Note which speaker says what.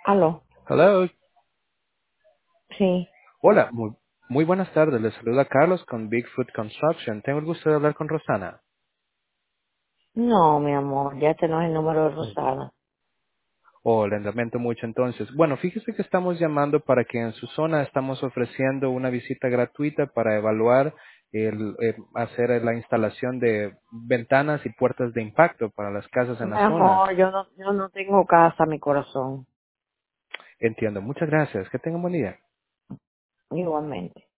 Speaker 1: Aló,
Speaker 2: Hello.
Speaker 1: sí.
Speaker 2: Hola, muy buenas tardes. Les saluda Carlos con Bigfoot Construction. Tengo el gusto de hablar con Rosana.
Speaker 1: No, mi amor, ya este no es el número de
Speaker 2: Mm.
Speaker 1: Rosana.
Speaker 2: Oh, le lamento mucho entonces. Bueno, fíjese que estamos llamando para que en su zona estamos ofreciendo una visita gratuita para evaluar hacer la instalación de ventanas y puertas de impacto para las casas en
Speaker 1: Mi
Speaker 2: la zona.
Speaker 1: amor, yo no tengo casa, mi corazón.
Speaker 2: Entiendo. Muchas gracias. Que tengan buen día.
Speaker 1: Igualmente.